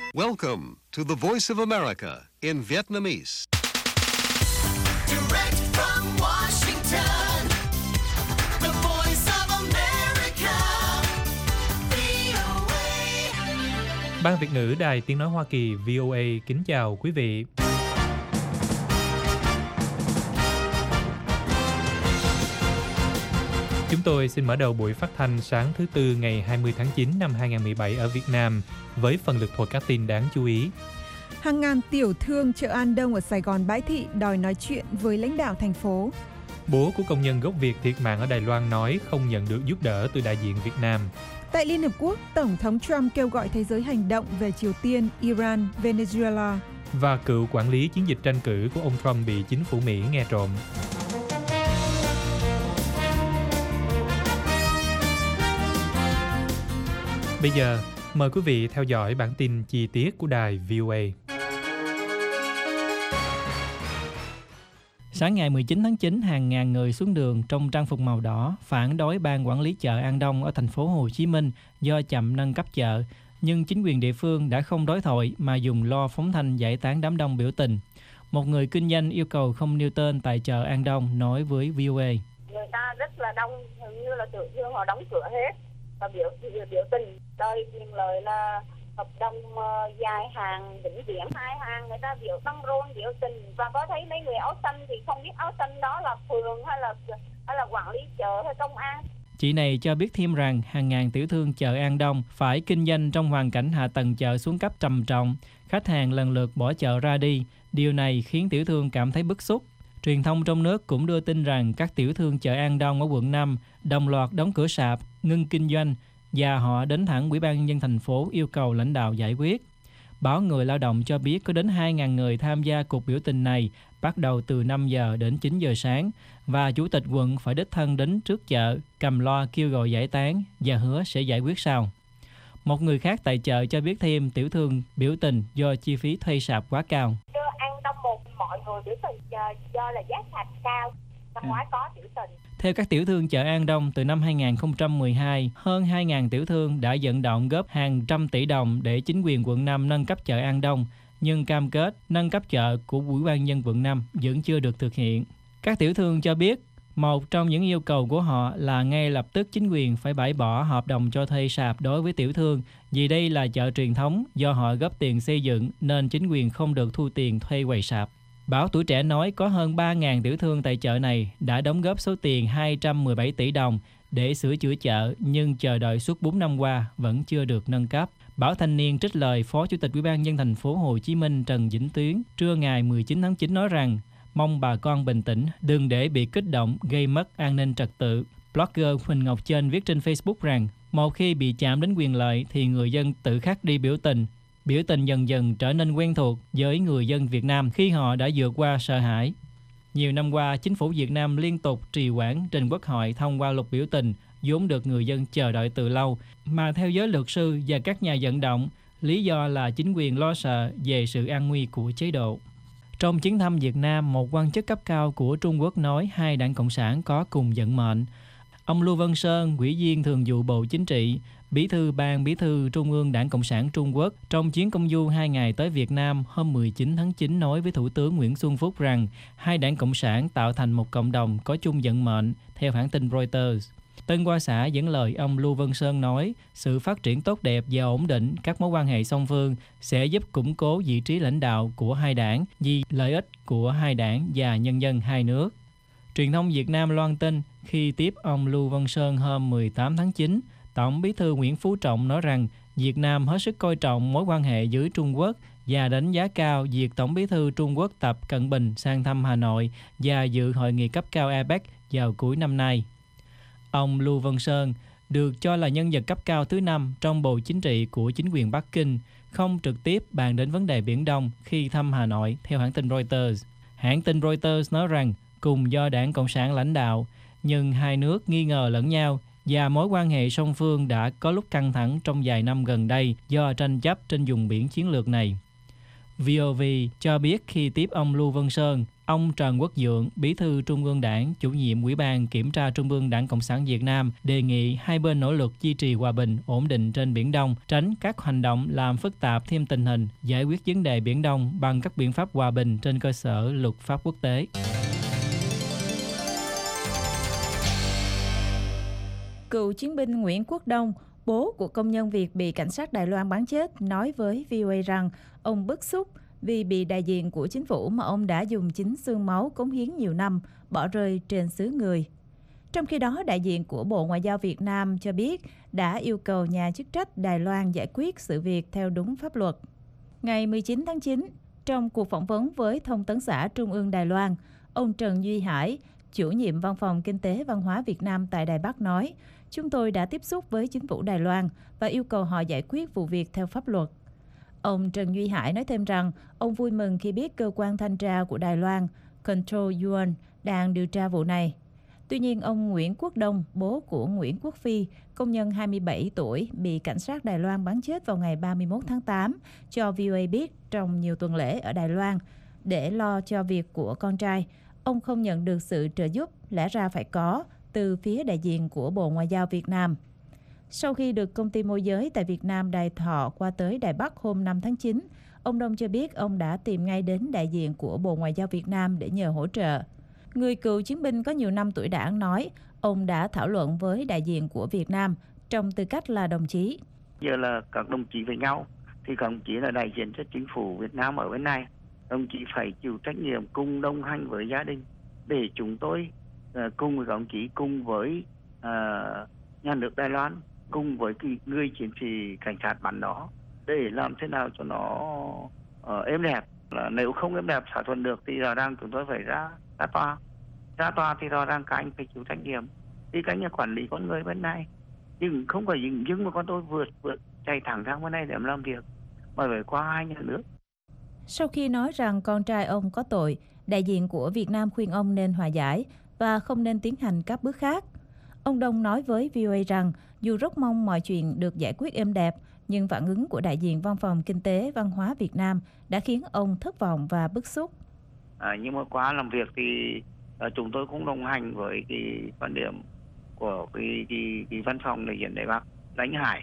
Welcome to the Voice of America in Vietnamese. Direct from Washington, the Voice of America, VOA. Ban Việt ngữ Đài Tiếng nói Hoa Kỳ VOA kính chào quý vị. Chúng tôi xin mở đầu buổi phát thanh sáng thứ Tư ngày 20 tháng 9 năm 2017 ở Việt Nam với phần lược thuật các tin đáng chú ý. Hàng ngàn tiểu thương chợ An Đông ở Sài Gòn Bãi Thị đòi nói chuyện với lãnh đạo thành phố. Bố của công nhân gốc Việt thiệt mạng ở Đài Loan nói không nhận được giúp đỡ từ đại diện Việt Nam. Tại Liên Hợp Quốc, Tổng thống Trump kêu gọi thế giới hành động về Triều Tiên, Iran, Venezuela. Và cựu quản lý chiến dịch tranh cử của ông Trump bị chính phủ Mỹ nghe trộm. Bây giờ, mời quý vị theo dõi bản tin chi tiết của đài VOA. Sáng ngày 19 tháng 9, hàng ngàn người xuống đường trong trang phục màu đỏ phản đối ban quản lý chợ An Đông ở thành phố Hồ Chí Minh do chậm nâng cấp chợ, nhưng chính quyền địa phương đã không đối thoại mà dùng loa phóng thanh giải tán đám đông biểu tình. Một người kinh doanh yêu cầu không nêu tên tại chợ An Đông nói với VOA. Người ta rất là đông, hình như là tiểu thương họ đóng cửa hết và biểu tình đòi quyền lợi là hợp đồng dài hàng vĩnh viễn 2 hàng, người ta biểu băng rôn biểu tình. Và có thấy mấy người áo xanh thì không biết áo xanh đó là phường hay là quản lý chợ hay công an. Chị này cho biết thêm rằng hàng ngàn tiểu thương chợ An Đông phải kinh doanh trong hoàn cảnh hạ tầng chợ xuống cấp trầm trọng, khách hàng lần lượt bỏ chợ ra đi. Điều này khiến tiểu thương cảm thấy bức xúc. Truyền thông trong nước cũng đưa tin rằng các tiểu thương chợ An Đông ở quận 5 đồng loạt đóng cửa sạp, ngưng kinh doanh và họ đến thẳng Ủy ban Nhân dân thành phố yêu cầu lãnh đạo giải quyết. Báo Người Lao động cho biết có đến 2.000 người tham gia cuộc biểu tình này bắt đầu từ 5 giờ đến 9 giờ sáng và chủ tịch quận phải đích thân đến trước chợ cầm loa kêu gọi giải tán và hứa sẽ giải quyết sau. Một người khác tại chợ cho biết thêm tiểu thương biểu tình do chi phí thuê sạp quá cao. An Đông một mọi người biểu tình do là giá sạp cao, năm ngoái có biểu tình. Theo các tiểu thương chợ An Đông, từ năm 2012, hơn 2.000 tiểu thương đã vận động góp hàng trăm tỷ đồng để chính quyền quận 5 nâng cấp chợ An Đông, nhưng cam kết nâng cấp chợ của Ủy ban nhân quận 5 vẫn chưa được thực hiện. Các tiểu thương cho biết, một trong những yêu cầu của họ là ngay lập tức chính quyền phải bãi bỏ hợp đồng cho thuê sạp đối với tiểu thương, vì đây là chợ truyền thống do họ góp tiền xây dựng nên chính quyền không được thu tiền thuê quầy sạp. Báo Tuổi Trẻ nói có hơn 3.000 tiểu thương tại chợ này đã đóng góp số tiền 217 tỷ đồng để sửa chữa chợ nhưng chờ đợi suốt 4 năm qua vẫn chưa được nâng cấp. Báo Thanh niên trích lời Phó Chủ tịch Ủy ban nhân dân thành phố Hồ Chí Minh Trần Vĩnh Tuyến trưa ngày 19 tháng 9 nói rằng mong bà con bình tĩnh, đừng để bị kích động gây mất an ninh trật tự. Blogger Huỳnh Ngọc Chênh viết trên Facebook rằng một khi bị chạm đến quyền lợi thì người dân tự khắc đi biểu tình. Biểu tình dần dần trở nên quen thuộc với người dân Việt Nam khi họ đã vượt qua sợ hãi. Nhiều năm qua, chính phủ Việt Nam liên tục trì hoãn trình Quốc hội thông qua luật biểu tình vốn được người dân chờ đợi từ lâu, mà theo giới luật sư và các nhà vận động, lý do là chính quyền lo sợ về sự an nguy của chế độ. Trong chuyến thăm Việt Nam, một quan chức cấp cao của Trung Quốc nói hai đảng Cộng sản có cùng vận mệnh. Ông Lưu Văn Sơn, Ủy viên Thường vụ Bộ Chính trị, Bí thư Ban Bí thư Trung ương Đảng Cộng sản Trung Quốc trong chuyến công du 2 ngày tới Việt Nam hôm 19 tháng 9 nói với Thủ tướng Nguyễn Xuân Phúc rằng hai đảng Cộng sản tạo thành một cộng đồng có chung vận mệnh, theo hãng tin Reuters. Tân Hoa Xã dẫn lời ông Lưu Văn Sơn nói sự phát triển tốt đẹp và ổn định các mối quan hệ song phương sẽ giúp củng cố vị trí lãnh đạo của hai đảng vì lợi ích của hai đảng và nhân dân hai nước. Truyền thông Việt Nam loan tin khi tiếp ông Lưu Văn Sơn hôm 18 tháng 9, Tổng Bí thư Nguyễn Phú Trọng nói rằng Việt Nam hết sức coi trọng mối quan hệ với Trung Quốc và đánh giá cao việc Tổng Bí thư Trung Quốc Tập Cận Bình sang thăm Hà Nội và dự hội nghị cấp cao APEC vào cuối năm nay. Ông Lưu Văn Sơn được cho là nhân vật cấp cao thứ 5 trong Bộ Chính trị của chính quyền Bắc Kinh, không trực tiếp bàn đến vấn đề Biển Đông khi thăm Hà Nội, theo hãng tin Reuters. Hãng tin Reuters nói rằng cùng do Đảng Cộng sản lãnh đạo, nhưng hai nước nghi ngờ lẫn nhau và mối quan hệ song phương đã có lúc căng thẳng trong vài năm gần đây do tranh chấp trên vùng biển chiến lược này. VOV cho biết khi tiếp ông Lưu Văn Sơn, Ông Trần Quốc Dượng, Bí thư Trung ương Đảng, Chủ nhiệm Ủy ban Kiểm tra Trung ương Đảng Cộng sản Việt Nam đề nghị hai bên nỗ lực duy trì hòa bình, ổn định trên Biển Đông, tránh các hành động làm phức tạp thêm tình hình, giải quyết vấn đề Biển Đông bằng các biện pháp hòa bình trên cơ sở luật pháp quốc tế. Cựu chiến binh Nguyễn Quốc Đông, bố của công nhân Việt bị cảnh sát Đài Loan bắn chết, nói với VOA rằng ông bức xúc vì bị đại diện của chính phủ mà ông đã dùng chính xương máu cống hiến nhiều năm bỏ rơi trên xứ người. Trong khi đó, đại diện của Bộ Ngoại giao Việt Nam cho biết đã yêu cầu nhà chức trách Đài Loan giải quyết sự việc theo đúng pháp luật. Ngày 19 tháng 9, trong cuộc phỏng vấn với Thông tấn xã Trung ương Đài Loan, ông Trần Duy Hải, chủ nhiệm Văn phòng Kinh tế Văn hóa Việt Nam tại Đài Bắc nói, chúng tôi đã tiếp xúc với chính phủ Đài Loan và yêu cầu họ giải quyết vụ việc theo pháp luật. Ông Trần Duy Hải nói thêm rằng ông vui mừng khi biết cơ quan thanh tra của Đài Loan, Control Yuan, đang điều tra vụ này. Tuy nhiên, ông Nguyễn Quốc Đông, bố của Nguyễn Quốc Phi, công nhân 27 tuổi, bị cảnh sát Đài Loan bắn chết vào ngày 31 tháng 8, cho VOA biết trong nhiều tuần lễ ở Đài Loan. Để lo cho việc của con trai, ông không nhận được sự trợ giúp lẽ ra phải có từ phía đại diện của Bộ Ngoại giao Việt Nam. Sau khi được công ty môi giới tại Việt Nam Đài Thọ qua tới Đài Bắc hôm 5 tháng 9, ông Đông cho biết ông đã tìm ngay đến đại diện của Bộ Ngoại giao Việt Nam để nhờ hỗ trợ. Người cựu chiến binh có nhiều năm tuổi đảng nói ông đã thảo luận với đại diện của Việt Nam trong tư cách là đồng chí. Giờ là các đồng chí với nhau, thì các đồng chí là đại diện cho chính phủ Việt Nam ở bên này. Đồng chí phải chịu trách nhiệm cùng đồng hành với gia đình để chúng tôi cùng với các đồng chí, cùng với nhà nước Đài Loan, cùng với người chiến sĩ cảnh sát bắn đó để làm thế nào cho nó êm đẹp. Nếu không êm đẹp thỏa thuận được thì rõ ràng chúng tôi phải ra tòa. Ra tòa thì rõ ràng các anh phải chịu trách nhiệm. Thì các anh là quản lý con người bên này, nhưng không phải dừng mà con tôi vượt chạy thẳng sang bên này để làm việc mà phải qua hai nhà nước. Sau khi nói rằng con trai ông có tội, đại diện của Việt Nam khuyên ông nên hòa giải và không nên tiến hành các bước khác. Ông Đông nói với VOA rằng dù rất mong mọi chuyện được giải quyết êm đẹp, nhưng phản ứng của đại diện Văn phòng Kinh tế Văn hóa Việt Nam đã khiến ông thất vọng và bức xúc. Nhưng mà qua làm việc thì chúng tôi cũng đồng hành với cái quan điểm của cái văn phòng đại diện Đài Bắc, anh Hải.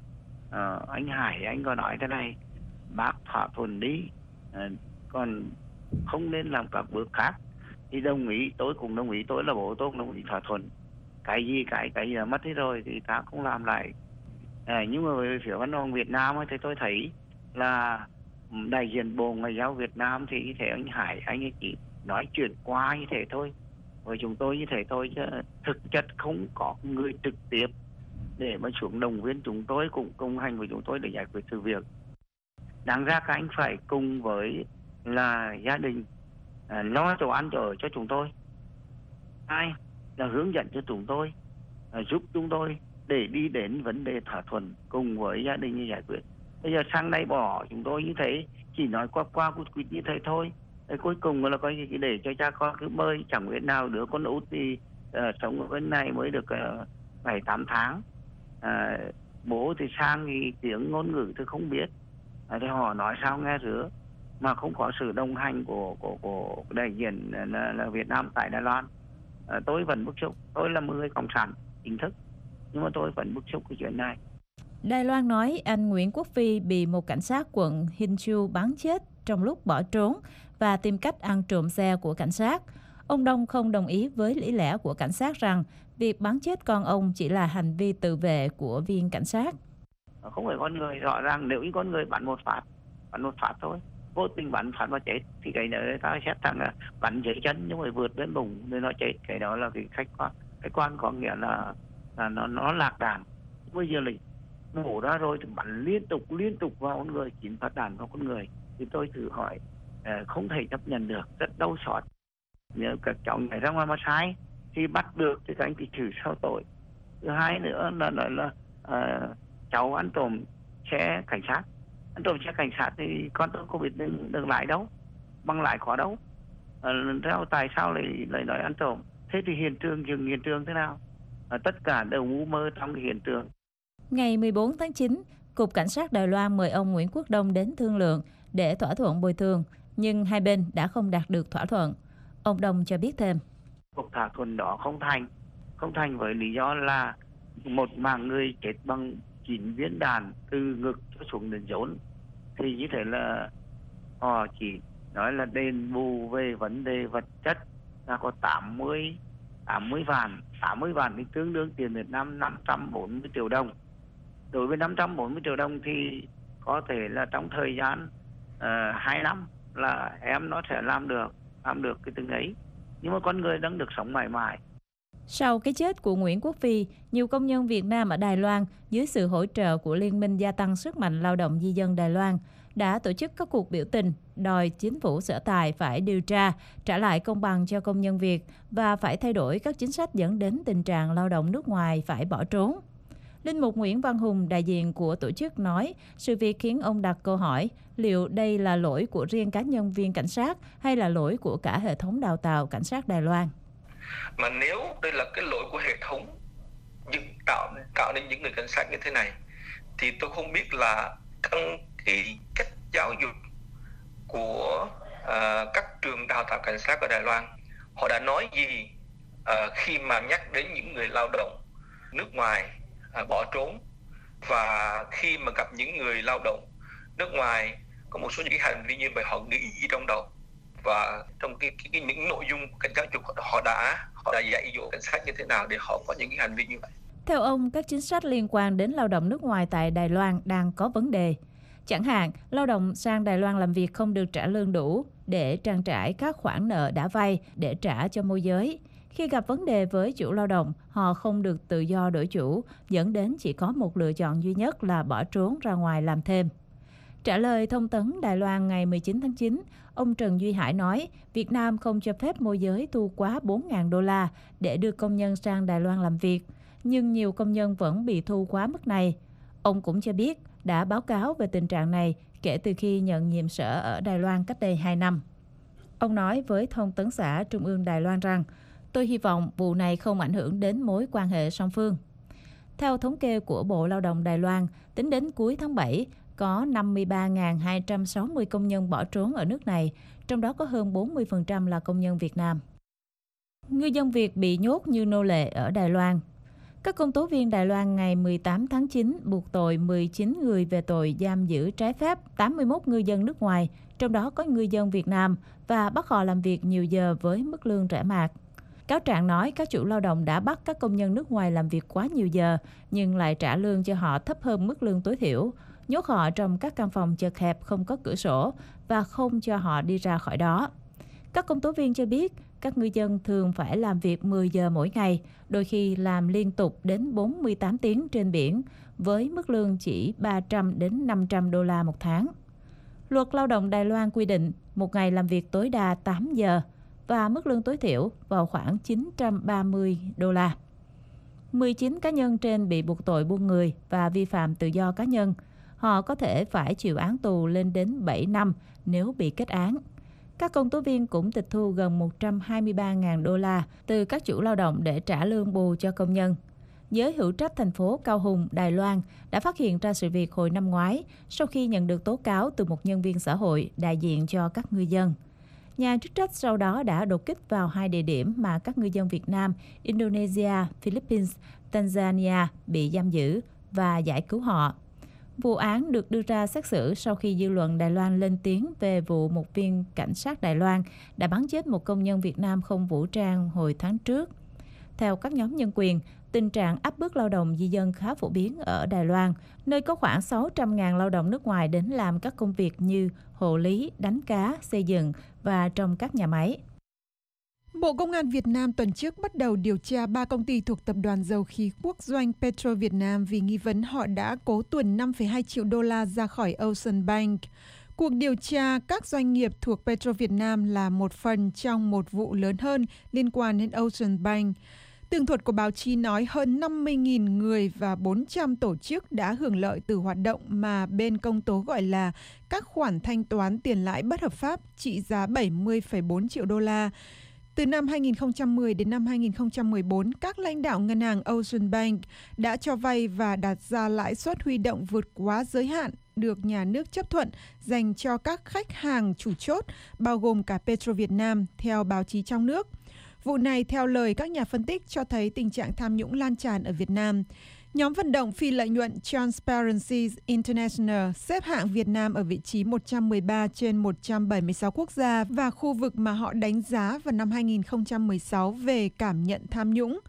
Anh Hải anh có nói thế này: bác thỏa thuận đi, còn không nên làm các bước khác. Thì đồng ý, tôi cũng đồng ý, tôi là bố tôi cũng đồng ý thỏa thuận. Cái gì là mất hết rồi thì ta không làm lại. Nhưng mà về phía văn phòng Việt Nam thì tôi thấy là đại diện Bộ Ngoại giao Việt Nam thì như thế anh Hải anh ấy chỉ nói chuyện qua như thế thôi, với chúng tôi như thế thôi, chứ thực chất không có người trực tiếp để mà xuống động viên chúng tôi, cũng đồng hành với chúng tôi để giải quyết sự việc. Đáng ra các anh phải cùng với là gia đình lo chỗ ăn chỗ ở cho chúng tôi, ai là hướng dẫn cho chúng tôi, giúp chúng tôi để đi đến vấn đề thỏa thuận cùng với gia đình như giải quyết. Bây giờ sang đây bỏ chúng tôi như thế, chỉ nói qua quýt như thế thôi. Cuối cùng là coi gì để cho cha con cứ bơi, chẳng biết nào đứa con út thì sống ở bên này mới được 7-8 tháng. Bố thì sang thì tiếng ngôn ngữ thì không biết, thì họ nói sao nghe rứa, mà không có sự đồng hành của đại diện là Việt Nam tại Đài Loan. Tôi vẫn bức xúc, tôi là một người cộng sản chính thức, nhưng mà tôi vẫn bức xúc cái chuyện này. Đài Loan nói anh Nguyễn Quốc Phi bị một cảnh sát quận Hsinchu bắn chết trong lúc bỏ trốn và tìm cách ăn trộm xe của cảnh sát. Ông Đông không đồng ý với lý lẽ của cảnh sát rằng việc bắn chết con ông chỉ là hành vi tự vệ của viên cảnh sát. Không phải con người, rõ ràng nếu như con người bắn một phát thôi, vô tình bắn phát mà chết thì cái đó ta xét rằng là bắn dưới chân nhưng mà vượt đến bụng nên nó chết. Cái đó là cái khách quan có nghĩa là nó lạc đạn. Bây giờ là nổ ra rồi thì bắn liên tục vào con người, 9 phát đạn vào con người. Thì tôi thử hỏi không thể chấp nhận được, rất đau xót. Nếu các cháu nhảy ra ngoài mà sai thì bắt được thì các anh thì trừ sao tội. Thứ hai nữa là cháu ăn trộm xe cảnh sát. Ăn trộm xe cảnh sát thì con tôi không biết đường lái đâu, bằng lái có đâu. Tại sao lại nói ăn trộm? Thế thì dừng hiện trường thế nào? Tất cả đều mù mơ trong cái hiện trường. Ngày 14 tháng 9, Cục Cảnh sát Đài Loan mời ông Nguyễn Quốc Đông đến thương lượng để thỏa thuận bồi thường, nhưng hai bên đã không đạt được thỏa thuận. Ông Đông cho biết thêm. Cuộc thỏa thuận đó không thành với lý do là một mạng người chết bằng 9 viên đạn từ ngực cho xuống đến rốn, thì như thế là họ chỉ nói là đền bù về vấn đề vật chất là có 80 vạn thì tương đương tiền Việt Nam 540 triệu đồng. Đối với 540 triệu đồng thì có thể là trong thời gian 2 năm là em nó sẽ làm được cái từng ấy, nhưng mà con người đang được sống mãi mãi. Sau cái chết của Nguyễn Quốc Phi, nhiều công nhân Việt Nam ở Đài Loan dưới sự hỗ trợ của Liên minh gia tăng sức mạnh lao động di dân Đài Loan đã tổ chức các cuộc biểu tình đòi chính phủ sở tại phải điều tra, trả lại công bằng cho công nhân Việt và phải thay đổi các chính sách dẫn đến tình trạng lao động nước ngoài phải bỏ trốn. Linh mục Nguyễn Văn Hùng, đại diện của tổ chức nói, sự việc khiến ông đặt câu hỏi liệu đây là lỗi của riêng cá nhân viên cảnh sát hay là lỗi của cả hệ thống đào tạo cảnh sát Đài Loan. Mà nếu đây là cái lỗi của hệ thống tạo nên những người cảnh sát như thế này, thì tôi không biết là cái cách giáo dục của các trường đào tạo cảnh sát ở Đài Loan họ đã nói gì khi mà nhắc đến những người lao động nước ngoài bỏ trốn, và khi mà gặp những người lao động nước ngoài có một số những cái hành vi như vậy họ nghĩ gì trong đầu, và trong những nội dung cảnh giáo dục họ đã dạy dỗ cảnh sát như thế nào để họ có những cái hành vi như vậy. Theo ông, các chính sách liên quan đến lao động nước ngoài tại Đài Loan đang có vấn đề. Chẳng hạn, lao động sang Đài Loan làm việc không được trả lương đủ để trang trải các khoản nợ đã vay để trả cho môi giới. Khi gặp vấn đề với chủ lao động, họ không được tự do đổi chủ, dẫn đến chỉ có một lựa chọn duy nhất là bỏ trốn ra ngoài làm thêm. Trả lời thông tấn Đài Loan ngày 19 tháng 9, ông Trần Duy Hải nói Việt Nam không cho phép môi giới thu quá 4.000 đô la để đưa công nhân sang Đài Loan làm việc, nhưng nhiều công nhân vẫn bị thu quá mức này. Ông cũng cho biết đã báo cáo về tình trạng này kể từ khi nhận nhiệm sở ở Đài Loan cách đây 2 năm. Ông nói với Thông tấn xã Trung ương Đài Loan rằng, tôi hy vọng vụ này không ảnh hưởng đến mối quan hệ song phương. Theo thống kê của Bộ Lao động Đài Loan, tính đến cuối tháng 7, có 53.260 công nhân bỏ trốn ở nước này, trong đó có hơn 40% là công nhân Việt Nam. Ngư dân Việt bị nhốt như nô lệ ở Đài Loan. Các công tố viên Đài Loan ngày 18 tháng 9 buộc tội 19 người về tội giam giữ trái phép 81 ngư dân nước ngoài, trong đó có ngư dân Việt Nam, và bắt họ làm việc nhiều giờ với mức lương rẻ mạt. Cáo trạng nói các chủ lao động đã bắt các công nhân nước ngoài làm việc quá nhiều giờ, nhưng lại trả lương cho họ thấp hơn mức lương tối thiểu, nhốt họ trong các căn phòng chật hẹp không có cửa sổ và không cho họ đi ra khỏi đó. Các công tố viên cho biết các ngư dân thường phải làm việc 10 giờ mỗi ngày, đôi khi làm liên tục đến 48 tiếng trên biển, với mức lương chỉ 300 đến 500 đô la một tháng. Luật lao động Đài Loan quy định một ngày làm việc tối đa 8 giờ và mức lương tối thiểu vào khoảng 930 đô la. 19 cá nhân trên bị buộc tội buôn người và vi phạm tự do cá nhân. Họ có thể phải chịu án tù lên đến 7 năm nếu bị kết án. Các công tố viên cũng tịch thu gần 123.000 đô la từ các chủ lao động để trả lương bù cho công nhân. Giới hữu trách thành phố Cao Hùng, Đài Loan đã phát hiện ra sự việc hồi năm ngoái sau khi nhận được tố cáo từ một nhân viên xã hội đại diện cho các ngư dân. Nhà chức trách sau đó đã đột kích vào 2 địa điểm mà các ngư dân Việt Nam, Indonesia, Philippines, Tanzania bị giam giữ và giải cứu họ. Vụ án được đưa ra xét xử sau khi dư luận Đài Loan lên tiếng về vụ một viên cảnh sát Đài Loan đã bắn chết một công nhân Việt Nam không vũ trang hồi tháng trước. Theo các nhóm nhân quyền, tình trạng áp bức lao động di dân khá phổ biến ở Đài Loan, nơi có khoảng 600.000 lao động nước ngoài đến làm các công việc như hộ lý, đánh cá, xây dựng và trong các nhà máy. Bộ Công an Việt Nam tuần trước bắt đầu điều tra 3 công ty thuộc tập đoàn dầu khí quốc doanh Petro Việt Nam vì nghi vấn họ đã cố tuồn 5,2 triệu đô la ra khỏi Ocean Bank. Cuộc điều tra các doanh nghiệp thuộc Petro Việt Nam là một phần trong một vụ lớn hơn liên quan đến Ocean Bank. Tường thuật của báo chí nói hơn 50.000 người và 400 tổ chức đã hưởng lợi từ hoạt động mà bên công tố gọi là các khoản thanh toán tiền lãi bất hợp pháp trị giá 70,4 triệu đô la. Từ năm 2010 đến năm 2014, các lãnh đạo ngân hàng Ocean Bank đã cho vay và đặt ra lãi suất huy động vượt quá giới hạn được nhà nước chấp thuận dành cho các khách hàng chủ chốt, bao gồm cả Petro Việt Nam, theo báo chí trong nước. Vụ này, theo lời các nhà phân tích, cho thấy tình trạng tham nhũng lan tràn ở Việt Nam. Nhóm vận động phi lợi nhuận Transparency International xếp hạng Việt Nam ở vị trí 113 trên 176 quốc gia và khu vực mà họ đánh giá vào năm 2016 về cảm nhận tham nhũng.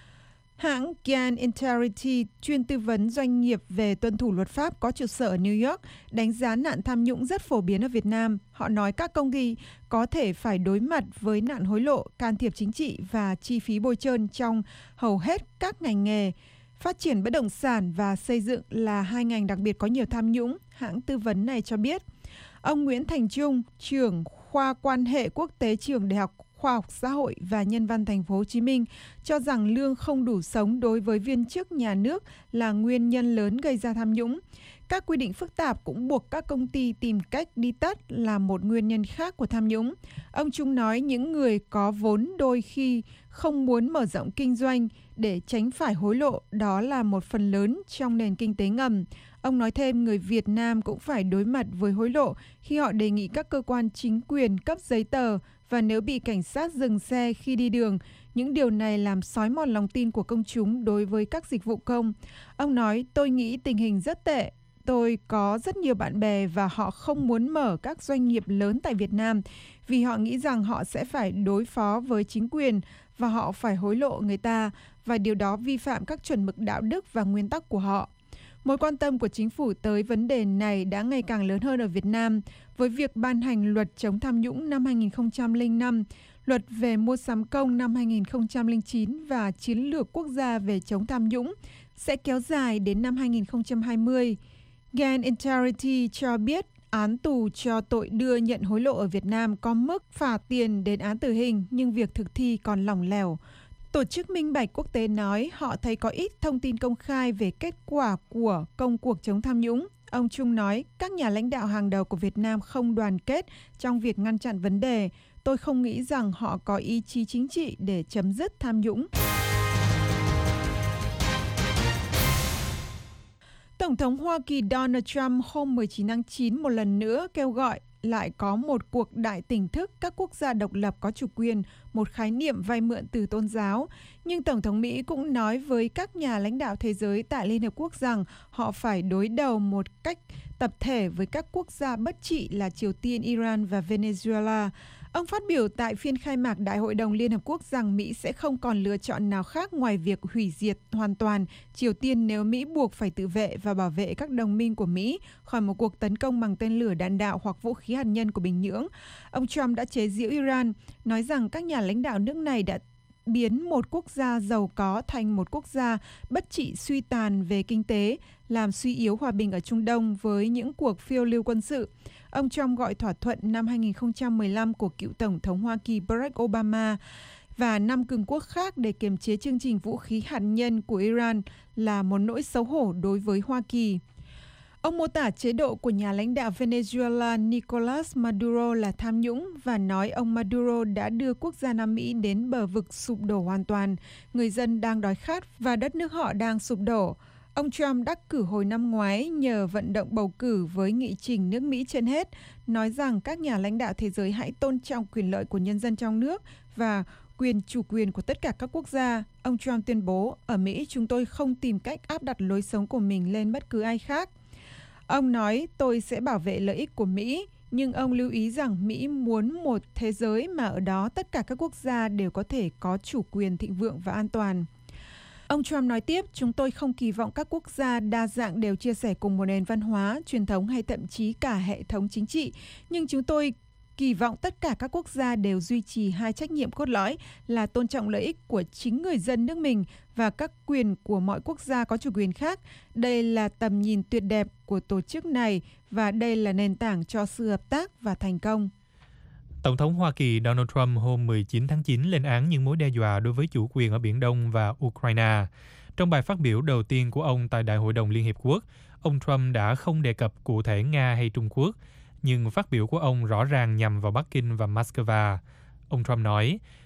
Hãng Gan Integrity chuyên tư vấn doanh nghiệp về tuân thủ luật pháp có trụ sở ở New York đánh giá nạn tham nhũng rất phổ biến ở Việt Nam. Họ nói các công ty có thể phải đối mặt với nạn hối lộ, can thiệp chính trị và chi phí bôi trơn trong hầu hết các ngành nghề. Phát triển bất động sản và xây dựng là hai ngành đặc biệt có nhiều tham nhũng, hãng tư vấn này cho biết. Ông Nguyễn Thành Trung, trưởng khoa quan hệ quốc tế trường Đại học Khoa học Xã hội và Nhân văn Thành phố Hồ Chí Minh cho rằng lương không đủ sống đối với viên chức nhà nước là nguyên nhân lớn gây ra tham nhũng. Các quy định phức tạp cũng buộc các công ty tìm cách đi tắt là một nguyên nhân khác của tham nhũng. Ông Trung nói những người có vốn đôi khi không muốn mở rộng kinh doanh để tránh phải hối lộ, đó là một phần lớn trong nền kinh tế ngầm. Ông nói thêm người Việt Nam cũng phải đối mặt với hối lộ khi họ đề nghị các cơ quan chính quyền cấp giấy tờ và nếu bị cảnh sát dừng xe khi đi đường. Những điều này làm xói mòn lòng tin của công chúng đối với các dịch vụ công. Ông nói, tôi nghĩ tình hình rất tệ. Tôi có rất nhiều bạn bè và họ không muốn mở các doanh nghiệp lớn tại Việt Nam vì họ nghĩ rằng họ sẽ phải đối phó với chính quyền và họ phải hối lộ người ta và điều đó vi phạm các chuẩn mực đạo đức và nguyên tắc của họ. Mối quan tâm của chính phủ tới vấn đề này đã ngày càng lớn hơn ở Việt Nam với việc ban hành luật chống tham nhũng năm 2005, luật về mua sắm công năm 2009 và chiến lược quốc gia về chống tham nhũng sẽ kéo dài đến năm 2020. Gan Integrity cho biết án tù cho tội đưa nhận hối lộ ở Việt Nam có mức phạt tiền đến án tử hình nhưng việc thực thi còn lỏng lẻo. Tổ chức Minh bạch Quốc tế nói họ thấy có ít thông tin công khai về kết quả của công cuộc chống tham nhũng. Ông Trung nói các nhà lãnh đạo hàng đầu của Việt Nam không đoàn kết trong việc ngăn chặn vấn đề. Tôi không nghĩ rằng họ có ý chí chính trị để chấm dứt tham nhũng. Tổng thống Hoa Kỳ Donald Trump hôm 19 tháng 9 một lần nữa kêu gọi lại có một cuộc đại tỉnh thức các quốc gia độc lập có chủ quyền, một khái niệm vay mượn từ tôn giáo. Nhưng Tổng thống Mỹ cũng nói với các nhà lãnh đạo thế giới tại Liên Hợp Quốc rằng họ phải đối đầu một cách tập thể với các quốc gia bất trị là Triều Tiên, Iran và Venezuela. Ông phát biểu tại phiên khai mạc Đại hội đồng Liên Hợp Quốc rằng Mỹ sẽ không còn lựa chọn nào khác ngoài việc hủy diệt hoàn toàn Triều Tiên nếu Mỹ buộc phải tự vệ và bảo vệ các đồng minh của Mỹ khỏi một cuộc tấn công bằng tên lửa đạn đạo hoặc vũ khí hạt nhân của Bình Nhưỡng. Ông Trump đã chế giễu Iran, nói rằng các nhà lãnh đạo nước này đã biến một quốc gia giàu có thành một quốc gia bất trị suy tàn về kinh tế, làm suy yếu hòa bình ở Trung Đông với những cuộc phiêu lưu quân sự. Ông Trump gọi thỏa thuận năm 2015 của cựu Tổng thống Hoa Kỳ Barack Obama và 5 cường quốc khác để kiềm chế chương trình vũ khí hạt nhân của Iran là một nỗi xấu hổ đối với Hoa Kỳ. Ông mô tả chế độ của nhà lãnh đạo Venezuela Nicolas Maduro là tham nhũng và nói ông Maduro đã đưa quốc gia Nam Mỹ đến bờ vực sụp đổ hoàn toàn. Người dân đang đói khát và đất nước họ đang sụp đổ. Ông Trump đắc cử hồi năm ngoái nhờ vận động bầu cử với nghị trình nước Mỹ trên hết, nói rằng các nhà lãnh đạo thế giới hãy tôn trọng quyền lợi của nhân dân trong nước và quyền chủ quyền của tất cả các quốc gia. Ông Trump tuyên bố, ở Mỹ chúng tôi không tìm cách áp đặt lối sống của mình lên bất cứ ai khác. Ông nói tôi sẽ bảo vệ lợi ích của Mỹ, nhưng ông lưu ý rằng Mỹ muốn một thế giới mà ở đó tất cả các quốc gia đều có thể có chủ quyền thịnh vượng và an toàn. Ông Trump nói tiếp, chúng tôi không kỳ vọng các quốc gia đa dạng đều chia sẻ cùng một nền văn hóa, truyền thống hay thậm chí cả hệ thống chính trị, nhưng chúng tôi kỳ vọng tất cả các quốc gia đều duy trì hai trách nhiệm cốt lõi là tôn trọng lợi ích của chính người dân nước mình và các quyền của mọi quốc gia có chủ quyền khác. Đây là tầm nhìn tuyệt đẹp của tổ chức này và đây là nền tảng cho sự hợp tác và thành công. Tổng thống Hoa Kỳ Donald Trump hôm 19 tháng 9 lên án những mối đe dọa đối với chủ quyền ở Biển Đông và Ukraine. Trong bài phát biểu đầu tiên của ông tại Đại hội đồng Liên Hiệp Quốc, ông Trump đã không đề cập cụ thể Nga hay Trung Quốc, nhưng phát biểu của ông rõ ràng nhằm vào Bắc Kinh và Moscow. Ông Trump nói,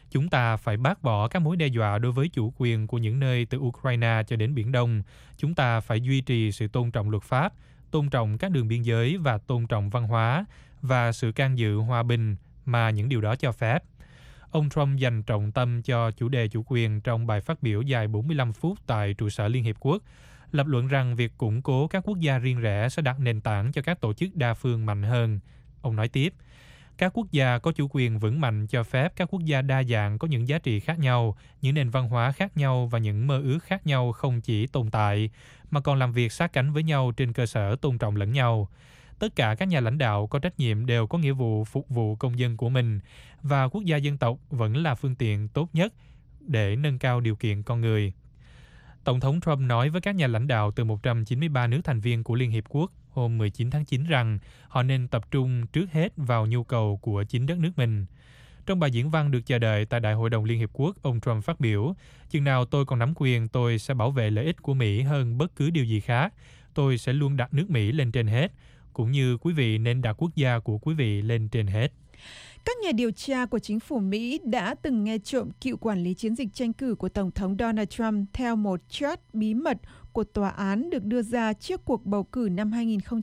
Chúng ta phải bác bỏ các mối đe dọa đối với chủ quyền của những nơi từ Ukraine cho đến Biển Đông. Chúng ta phải duy trì sự tôn trọng luật pháp, tôn trọng các đường biên giới và tôn trọng văn hóa và sự can dự hòa bình mà những điều đó cho phép. Ông Trump dành trọng tâm cho chủ đề chủ quyền trong bài phát biểu dài 45 phút tại trụ sở Liên Hiệp Quốc, lập luận rằng việc củng cố các quốc gia riêng rẽ sẽ đặt nền tảng cho các tổ chức đa phương mạnh hơn. Ông nói tiếp, các quốc gia có chủ quyền vững mạnh cho phép các quốc gia đa dạng có những giá trị khác nhau, những nền văn hóa khác nhau và những mơ ước khác nhau không chỉ tồn tại, mà còn làm việc sát cánh với nhau trên cơ sở tôn trọng lẫn nhau. Tất cả các nhà lãnh đạo có trách nhiệm đều có nghĩa vụ phục vụ công dân của mình, và quốc gia dân tộc vẫn là phương tiện tốt nhất để nâng cao điều kiện con người. Tổng thống Trump nói với các nhà lãnh đạo từ 193 nước thành viên của Liên Hiệp Quốc hôm 19 tháng 9 rằng họ nên tập trung trước hết vào nhu cầu của chính đất nước mình. Trong bài diễn văn được chờ đợi tại Đại hội đồng Liên Hiệp Quốc, ông Trump phát biểu, chừng nào tôi còn nắm quyền, tôi sẽ bảo vệ lợi ích của Mỹ hơn bất cứ điều gì khác. Tôi sẽ luôn đặt nước Mỹ lên trên hết, cũng như quý vị nên đặt quốc gia của quý vị lên trên hết. Các nhà điều tra của chính phủ Mỹ đã từng nghe trộm cựu quản lý chiến dịch tranh cử của Tổng thống Donald Trump theo một chat bí mật của tòa án được đưa ra trước cuộc bầu cử năm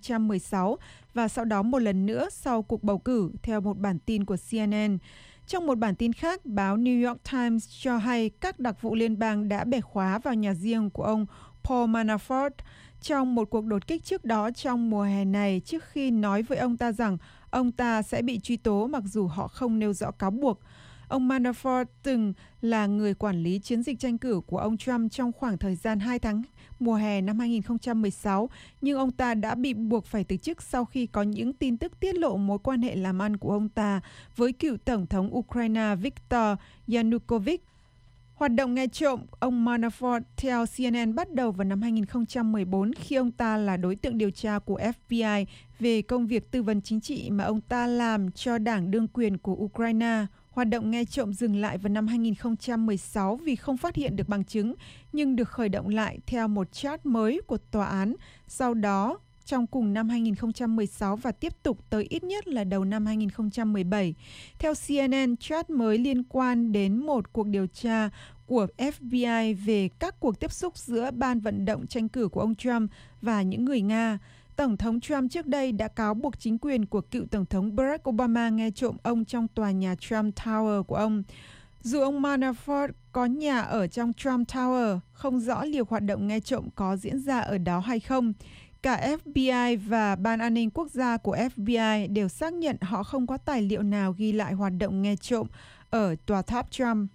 2016 và sau đó một lần nữa sau cuộc bầu cử, theo một bản tin của CNN. Trong một bản tin khác, báo New York Times cho hay các đặc vụ liên bang đã bẻ khóa vào nhà riêng của ông Paul Manafort trong một cuộc đột kích trước đó trong mùa hè này, trước khi nói với ông ta rằng ông ta sẽ bị truy tố mặc dù họ không nêu rõ cáo buộc. Ông Manafort từng là người quản lý chiến dịch tranh cử của ông Trump trong khoảng thời gian 2 tháng mùa hè năm 2016, nhưng ông ta đã bị buộc phải từ chức sau khi có những tin tức tiết lộ mối quan hệ làm ăn của ông ta với cựu Tổng thống Ukraine Viktor Yanukovych. Hoạt động nghe trộm ông Manafort theo CNN bắt đầu vào năm 2014 khi ông ta là đối tượng điều tra của FBI về công việc tư vấn chính trị mà ông ta làm cho đảng đương quyền của Ukraine. Hoạt động nghe trộm dừng lại vào năm 2016 vì không phát hiện được bằng chứng, nhưng được khởi động lại theo một chat mới của tòa án. Sau đó, trong cùng năm 2016 và tiếp tục tới ít nhất là đầu năm 2017. Theo CNN, chat mới liên quan đến một cuộc điều tra của FBI về các cuộc tiếp xúc giữa ban vận động tranh cử của ông Trump và những người Nga. Tổng thống Trump trước đây đã cáo buộc chính quyền của cựu Tổng thống Barack Obama nghe trộm ông trong tòa nhà Trump Tower của ông. Dù ông Manafort có nhà ở trong Trump Tower, không rõ liệu hoạt động nghe trộm có diễn ra ở đó hay không. Cả FBI và Ban An ninh Quốc gia của FBI đều xác nhận họ không có tài liệu nào ghi lại hoạt động nghe trộm ở tòa tháp Trump.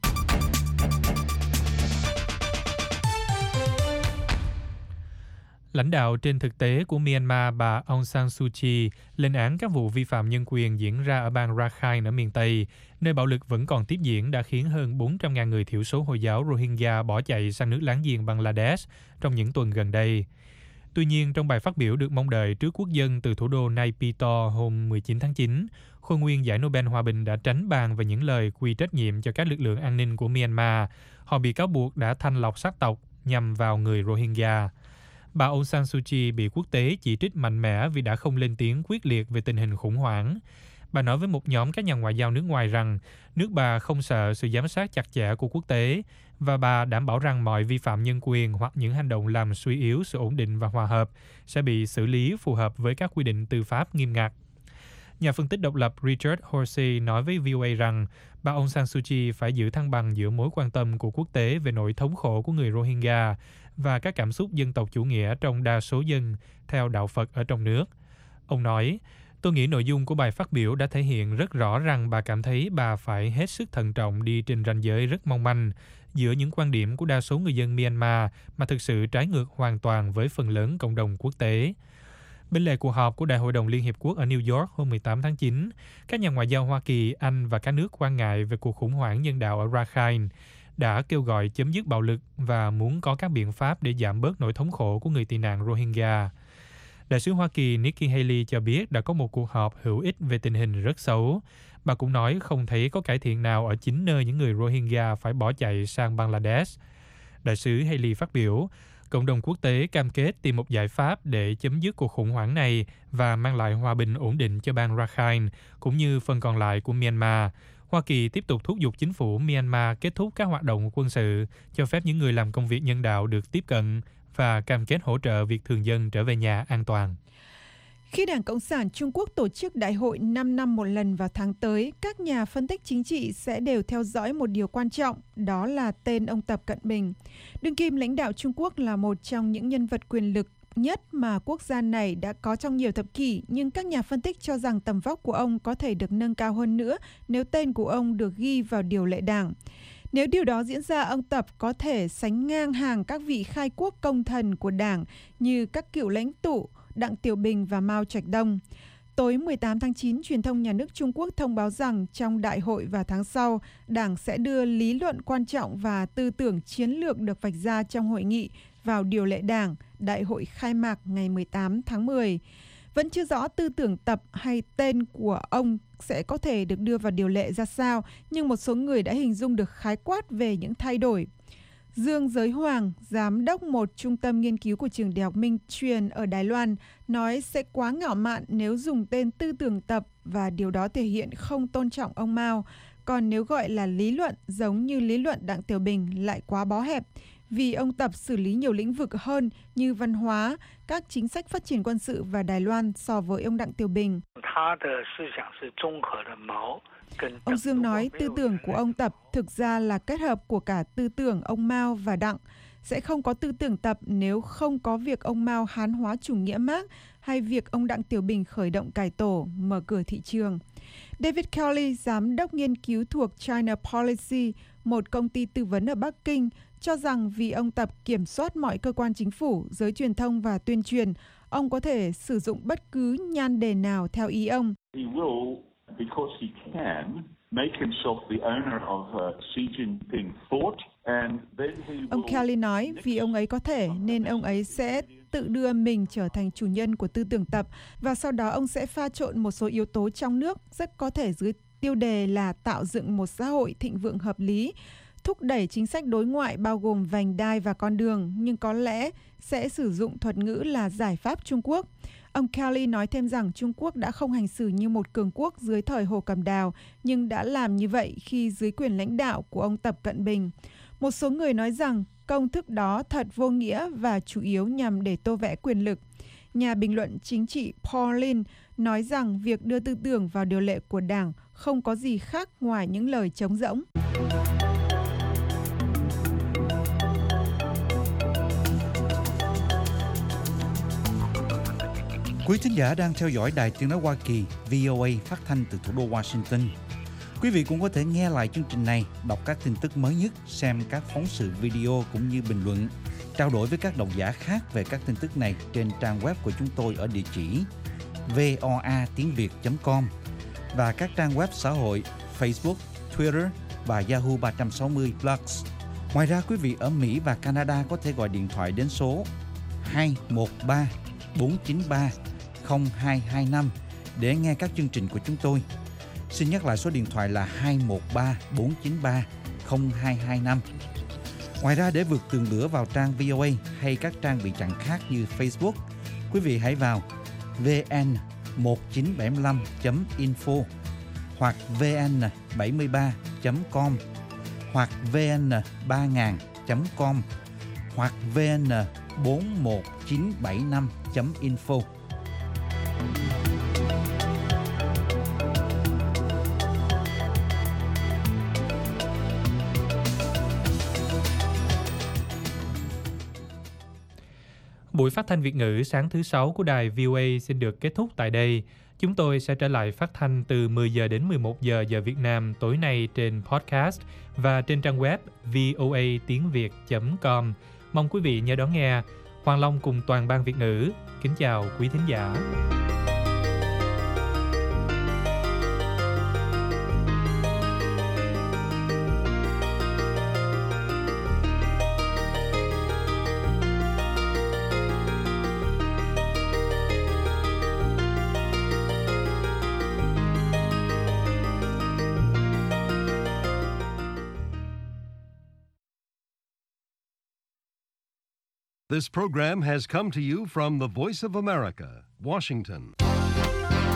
Lãnh đạo trên thực tế của Myanmar bà Aung San Suu Kyi lên án các vụ vi phạm nhân quyền diễn ra ở bang Rakhine ở miền Tây, nơi bạo lực vẫn còn tiếp diễn đã khiến hơn 400.000 người thiểu số Hồi giáo Rohingya bỏ chạy sang nước láng giềng Bangladesh trong những tuần gần đây. Tuy nhiên, trong bài phát biểu được mong đợi trước quốc dân từ thủ đô Naypyidaw hôm 19 tháng 9, Khôi nguyên giải Nobel Hòa bình đã tránh bàn về những lời quy trách nhiệm cho các lực lượng an ninh của Myanmar. Họ bị cáo buộc đã thanh lọc sắc tộc nhằm vào người Rohingya. Bà Aung San Suu Kyi bị quốc tế chỉ trích mạnh mẽ vì đã không lên tiếng quyết liệt về tình hình khủng hoảng. Bà nói với một nhóm các nhà ngoại giao nước ngoài rằng nước bà không sợ sự giám sát chặt chẽ của quốc tế và bà đảm bảo rằng mọi vi phạm nhân quyền hoặc những hành động làm suy yếu sự ổn định và hòa hợp sẽ bị xử lý phù hợp với các quy định tư pháp nghiêm ngặt. Nhà phân tích độc lập Richard Horsey nói với VOA rằng bà Aung San Suu Kyi phải giữ thăng bằng giữa mối quan tâm của quốc tế về nỗi thống khổ của người Rohingya và các cảm xúc dân tộc chủ nghĩa trong đa số dân theo đạo Phật ở trong nước. Ông nói, tôi nghĩ nội dung của bài phát biểu đã thể hiện rất rõ rằng bà cảm thấy bà phải hết sức thận trọng đi trên ranh giới rất mong manh giữa những quan điểm của đa số người dân Myanmar mà thực sự trái ngược hoàn toàn với phần lớn cộng đồng quốc tế. Bên lề cuộc họp của Đại hội đồng Liên Hiệp Quốc ở New York hôm 18 tháng 9, các nhà ngoại giao Hoa Kỳ, Anh và các nước quan ngại về cuộc khủng hoảng nhân đạo ở Rakhine đã kêu gọi chấm dứt bạo lực và muốn có các biện pháp để giảm bớt nỗi thống khổ của người tị nạn Rohingya. Đại sứ Hoa Kỳ Nikki Haley cho biết đã có một cuộc họp hữu ích về tình hình rất xấu. Bà cũng nói không thấy có cải thiện nào ở chính nơi những người Rohingya phải bỏ chạy sang Bangladesh. Đại sứ Haley phát biểu, cộng đồng quốc tế cam kết tìm một giải pháp để chấm dứt cuộc khủng hoảng này và mang lại hòa bình ổn định cho bang Rakhine cũng như phần còn lại của Myanmar. Hoa Kỳ tiếp tục thúc giục chính phủ Myanmar kết thúc các hoạt động quân sự, cho phép những người làm công việc nhân đạo được tiếp cận và cam kết hỗ trợ việc thường dân trở về nhà an toàn. Khi Đảng Cộng sản Trung Quốc tổ chức đại hội 5 năm một lần vào tháng tới, các nhà phân tích chính trị sẽ đều theo dõi một điều quan trọng, đó là tên ông Tập Cận Bình. Đương kim lãnh đạo Trung Quốc là một trong những nhân vật quyền lực nhất mà quốc gia này đã có trong nhiều thập kỷ, nhưng các nhà phân tích cho rằng tầm vóc của ông có thể được nâng cao hơn nữa nếu tên của ông được ghi vào điều lệ đảng. Nếu điều đó diễn ra, ông Tập có thể sánh ngang hàng các vị khai quốc công thần của đảng như các cựu lãnh tụ Đặng Tiểu Bình và Mao Trạch Đông. Tối 18 tháng 9, truyền thông nhà nước Trung Quốc thông báo rằng trong đại hội vào tháng sau, Đảng sẽ đưa lý luận quan trọng và tư tưởng chiến lược được vạch ra trong hội nghị vào điều lệ Đảng, đại hội khai mạc ngày 18 tháng 10. Vẫn chưa rõ tư tưởng Tập hay tên của ông sẽ có thể được đưa vào điều lệ ra sao, nhưng một số người đã hình dung được khái quát về những thay đổi. Dương Giới Hoàng, giám đốc một trung tâm nghiên cứu của trường Đại học Minh Truyền ở Đài Loan, nói sẽ quá ngạo mạn nếu dùng tên tư tưởng Tập và điều đó thể hiện không tôn trọng ông Mao. Còn nếu gọi là lý luận giống như lý luận Đặng Tiểu Bình lại quá bó hẹp, vì ông Tập xử lý nhiều lĩnh vực hơn như văn hóa, các chính sách phát triển quân sự và Đài Loan so với ông Đặng Tiểu Bình. Ông Dương nói tư tưởng của ông Tập thực ra là kết hợp của cả tư tưởng ông Mao và Đặng. Sẽ không có tư tưởng Tập nếu không có việc ông Mao hán hóa chủ nghĩa Mác hay việc ông Đặng Tiểu Bình khởi động cải tổ, mở cửa thị trường. David Kelly, giám đốc nghiên cứu thuộc China Policy, một công ty tư vấn ở Bắc Kinh, cho rằng vì ông Tập kiểm soát mọi cơ quan chính phủ, giới truyền thông và tuyên truyền, ông có thể sử dụng bất cứ nhan đề nào theo ý ông. Because he can make himself the owner of Xi Jinping thought, and then he will... Ông Kelly nói vì ông ấy có thể nên ông ấy sẽ tự đưa mình trở thành chủ nhân của tư tưởng Tập và sau đó ông sẽ pha trộn một số yếu tố trong nước rất có thể dưới tiêu đề là tạo dựng một xã hội thịnh vượng hợp lý, thúc đẩy chính sách đối ngoại bao gồm vành đai và con đường, nhưng có lẽ sẽ sử dụng thuật ngữ là giải pháp Trung Quốc. Ông Kelly nói thêm rằng Trung Quốc đã không hành xử như một cường quốc dưới thời Hồ Cẩm Đào, nhưng đã làm như vậy khi dưới quyền lãnh đạo của ông Tập Cận Bình. Một số người nói rằng công thức đó thật vô nghĩa và chủ yếu nhằm để tô vẽ quyền lực. Nhà bình luận chính trị Paul Lin nói rằng việc đưa tư tưởng vào điều lệ của Đảng không có gì khác ngoài những lời trống rỗng. Quý thính giả đang theo dõi Đài Tiếng nói Hoa Kỳ VOA phát thanh từ thủ đô Washington. Quý vị cũng có thể nghe lại chương trình này, đọc các tin tức mới nhất, xem các phóng sự video cũng như bình luận, trao đổi với các độc giả khác về các tin tức này trên trang web của chúng tôi ở địa chỉ voatiengviet.com và các trang web xã hội Facebook, Twitter và Yahoo 360 Plus. Ngoài ra, quý vị ở Mỹ và Canada có thể gọi điện thoại đến số 213 493 0225 để nghe các chương trình của chúng tôi. Xin nhắc lại số điện thoại là 213 493 0225. Ngoài ra, để vượt tường lửa vào trang VOA hay các trang bị chặn khác như Facebook, quý vị hãy vào vn1975.info hoặc vn73.com hoặc vn3000.com hoặc vn41975.info. Buổi phát thanh Việt ngữ sáng thứ Sáu của đài VOA xin được kết thúc tại đây. Chúng tôi sẽ trở lại phát thanh từ 10 giờ đến 11 giờ giờ Việt Nam tối nay trên podcast và trên trang web voatiengviet.com. Mong quý vị nhớ đón nghe. Hoàng Long cùng toàn ban Việt ngữ kính chào quý thính giả. This program has come to you from the Voice of America, Washington.